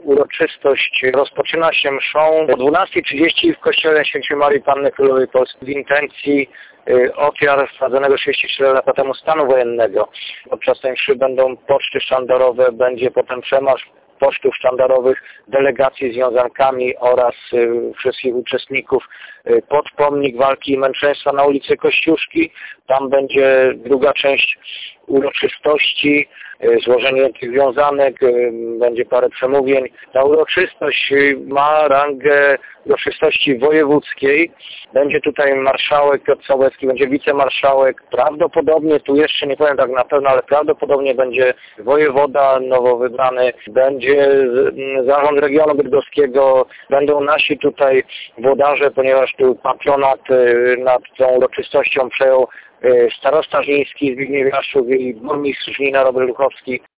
uroczystość rozpoczyna się mszą o 12:30 w kościele Świętej Marii Panny Królowej Polski w intencji ofiar wsadzonego 34 lata temu stanu wojennego. Podczas tej mszy będą poczty sztandarowe, będzie potem przemarsz pocztów sztandarowych, delegacji z wiązankami oraz wszystkich uczestników pod pomnik walki i męczeństwa na ulicy Kościuszki. Tam będzie druga część uroczystości, złożenie tych wiązanek, będzie parę przemówień. Ta uroczystość ma rangę uroczystości wojewódzkiej. Będzie tutaj marszałek Piotr Sołecki, będzie wicemarszałek. Prawdopodobnie, tu jeszcze nie powiem tak na pewno, ale prawdopodobnie będzie wojewoda nowo wybrany, będzie zarząd regionu bydgoskiego, będą nasi tutaj włodarze, ponieważ tu patronat nad tą uroczystością przejął starosta żniński Zbigniew Jaszczuk i burmistrz Żnina Robert Luchowski.